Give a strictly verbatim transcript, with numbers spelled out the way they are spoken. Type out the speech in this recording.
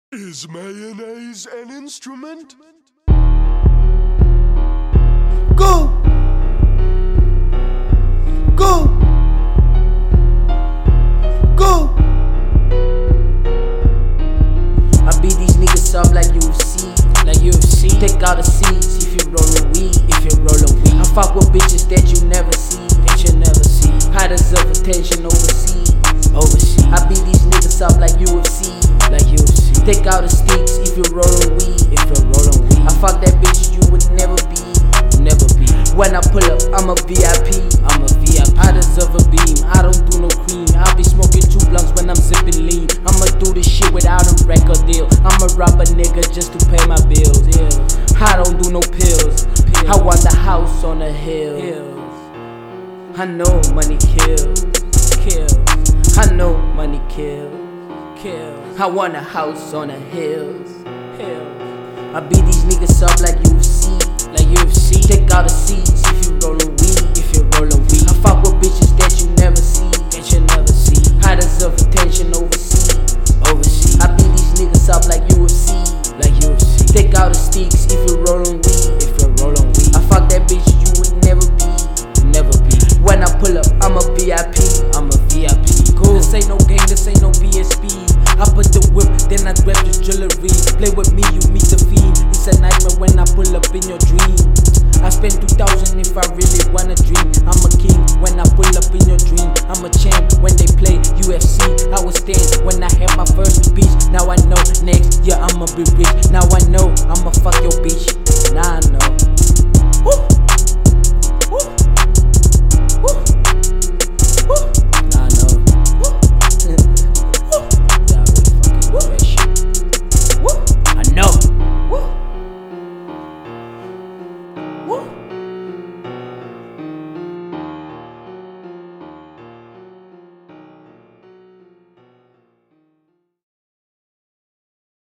Is mayonnaise an instrument? Go! Go! Go! I beat these niggas up like U F C, like U F C. Take out the seats if you rollin' weed, if you rollin' weed. I fuck with bitches that you never see, that you never see. Hiders of attention overseas, overseas. I beat these niggas up like U F C, like U F C. Take out the sticks if you rollin' weed, if you rollin' weed. I fuck that bitch you would never be, never be. When I pull up, I'm a V I P, I'm a V I P. I deserve a beam, I don't do no cream. I be smoking two blunts when I'm sipping lean. I'ma do this shit without a record deal. I'ma rob a nigga just to pay my bills. Yeah. I don't do no pills. pills. I want the house on the hill. Hills. I know money kills, kills. I know money kills, kills. I want a house on the hills, hills. I beat these niggas up like U F C, like U F C. Take out the seats if you rollin' weed, if you rollin' weed. I fuck with bitches that you never see, that you never see. Hiders of attention overseas, overseas. I beat these niggas up like U F C, like U F C. Take out the sticks if you rollin' weed, if you rollin' weed. I fuck that bitch you would never be, never be. When I pull up, I'm a V I P, I'm a V I P. Cool. This ain't no game, this ain't no B S B. I put the whip, then I grab the jewelry. Play with me, you meet the fiend. It's a nightmare when I pull up in your dream. I spend two thousand if I really wanna dream. I'm a king when I pull up in your dream. I'm a champ when they play U F C. I was stand when I had my first beach. Now I know next year I'ma be rich. Now I know I'ma fuck your bitch. Now I know.